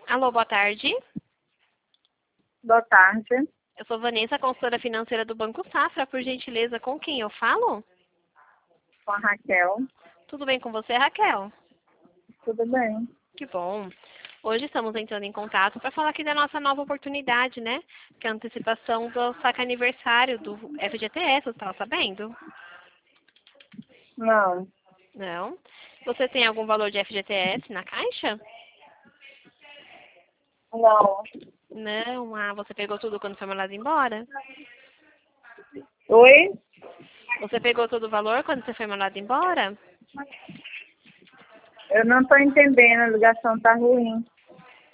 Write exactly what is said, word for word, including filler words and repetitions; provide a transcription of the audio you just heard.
Alô, boa tarde. Boa tarde, Eu sou Vanessa, consultora financeira do Banco Safra. Por gentileza, com quem eu falo? com a Raquel. Tudo bem com você, Raquel? Tudo bem? Que bom. Hoje estamos entrando em contato para falar aqui da nossa nova oportunidade, né? Que é a antecipação do saque aniversário do F G T S, você estava sabendo? Não, Não? Você tem algum valor de F G T S na caixa? não. Não. Ah, você pegou tudo quando foi mandado embora? Oi? Você pegou todo o valor quando você foi mandado embora? Eu não estou entendendo, a ligação tá ruim.